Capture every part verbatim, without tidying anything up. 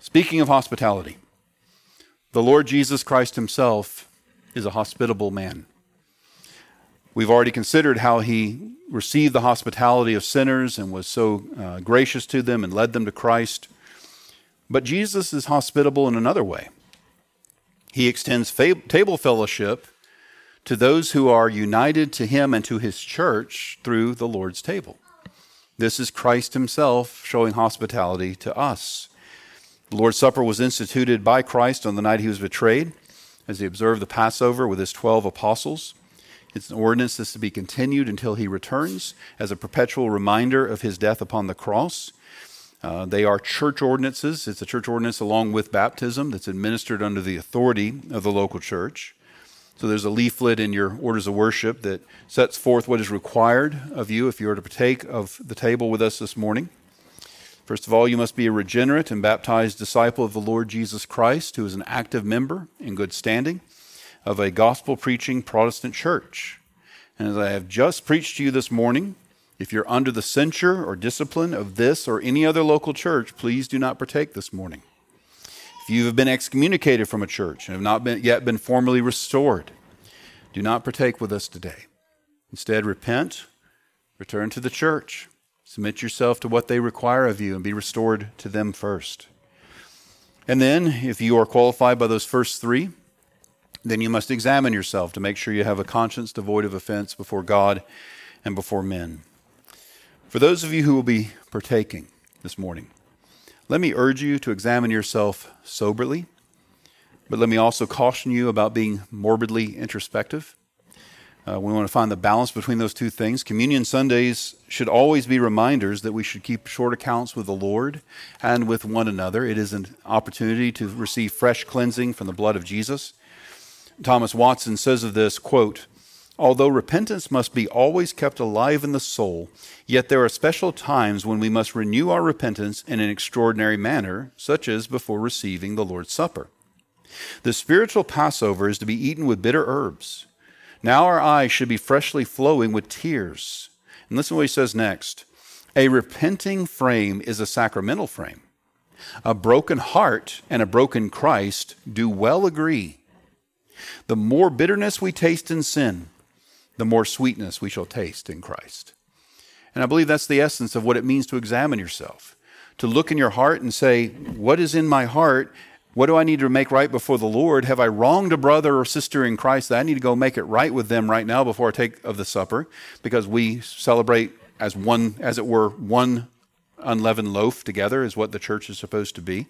Speaking of hospitality, the Lord Jesus Christ himself is a hospitable man. We've already considered how he received the hospitality of sinners and was so uh, gracious to them and led them to Christ. But Jesus is hospitable in another way. He extends fa- table fellowship to those who are united to him and to his church through the Lord's table. This is Christ himself showing hospitality to us. The Lord's Supper was instituted by Christ on the night he was betrayed as he observed the Passover with his twelve apostles. It's an ordinance that's to be continued until he returns as a perpetual reminder of his death upon the cross. Uh, they are church ordinances. It's a church ordinance along with baptism that's administered under the authority of the local church. So there's a leaflet in your orders of worship that sets forth what is required of you if you are to partake of the table with us this morning. First of all, you must be a regenerate and baptized disciple of the Lord Jesus Christ, who is an active member in good standing of a gospel-preaching Protestant church. And as I have just preached to you this morning, if you're under the censure or discipline of this or any other local church, please do not partake this morning. If you have been excommunicated from a church and have not been, yet been formally restored, do not partake with us today. Instead, repent, return to the church, submit yourself to what they require of you, and be restored to them first. And then, if you are qualified by those first three, then you must examine yourself to make sure you have a conscience devoid of offense before God and before men. For those of you who will be partaking this morning, let me urge you to examine yourself soberly, but let me also caution you about being morbidly introspective. Uh, we want to find the balance between those two things. Communion Sundays should always be reminders that we should keep short accounts with the Lord and with one another. It is an opportunity to receive fresh cleansing from the blood of Jesus. Thomas Watson says of this, quote, "Although repentance must be always kept alive in the soul, yet there are special times when we must renew our repentance in an extraordinary manner, such as before receiving the Lord's Supper. The spiritual Passover is to be eaten with bitter herbs. Now our eyes should be freshly flowing with tears." And listen to what he says next. "A repenting frame is a sacramental frame. A broken heart and a broken Christ do well agree. The more bitterness we taste in sin, the more sweetness we shall taste in Christ." And I believe that's the essence of what it means to examine yourself. To look in your heart and say, what is in my heart? What do I need to make right before the Lord? Have I wronged a brother or sister in Christ that I need to go make it right with them right now before I take of the supper? Because we celebrate as one, as it were, one unleavened loaf together is what the church is supposed to be.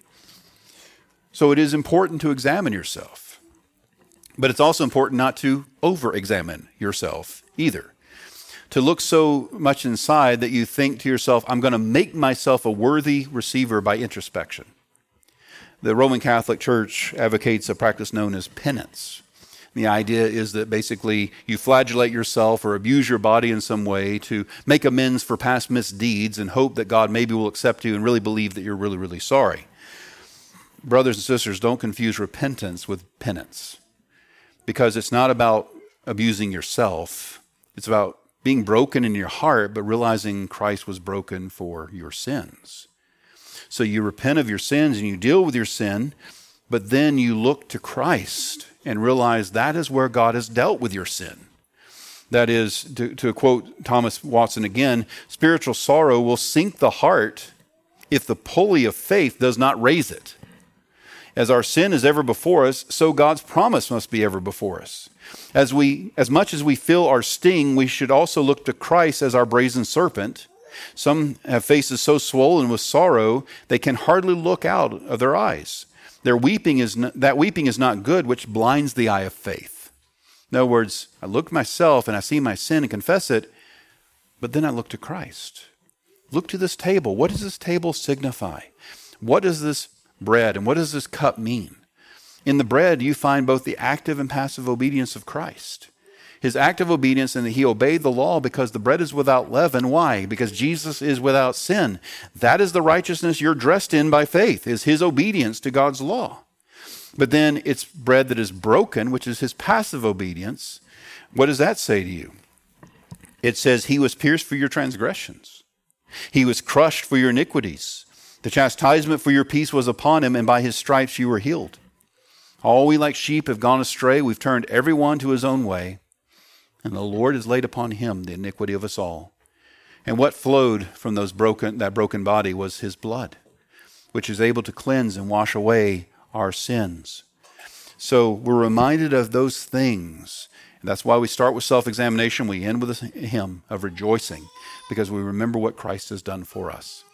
So it is important to examine yourself. But it's also important not to over-examine yourself either. To look so much inside that you think to yourself, I'm going to make myself a worthy receiver by introspection. The Roman Catholic Church advocates a practice known as penance. The idea is that basically you flagellate yourself or abuse your body in some way to make amends for past misdeeds and hope that God maybe will accept you and really believe that you're really, really sorry. Brothers and sisters, don't confuse repentance with penance. Because it's not about abusing yourself. It's about being broken in your heart, but realizing Christ was broken for your sins. So you repent of your sins and you deal with your sin, but then you look to Christ and realize that is where God has dealt with your sin. That is, to, to quote Thomas Watson again, spiritual sorrow will sink the heart if the pulley of faith does not raise it. As our sin is ever before us, so God's promise must be ever before us. As we, as much as we feel our sting, we should also look to Christ as our brazen serpent. Some have faces so swollen with sorrow, they can hardly look out of their eyes. Their weeping is not, that weeping is not good, which blinds the eye of faith. In other words, I look at myself and I see my sin and confess it, but then I look to Christ. Look to this table. What does this table signify? What does this bread and what does this cup mean? In the bread, you find both the active and passive obedience of Christ. His active obedience, and that he obeyed the law because the bread is without leaven. Why? Because Jesus is without sin. That is the righteousness you're dressed in by faith, is his obedience to God's law. But then it's bread that is broken, which is his passive obedience. What does that say to you? It says he was pierced for your transgressions. He was crushed for your iniquities. The chastisement for your peace was upon him, and by his stripes you were healed. All we like sheep have gone astray. We've turned every one to his own way. And the Lord has laid upon him the iniquity of us all. And what flowed from those broken, that broken body was his blood, which is able to cleanse and wash away our sins. So we're reminded of those things. And that's why we start with self-examination. We end with a hymn of rejoicing, because we remember what Christ has done for us.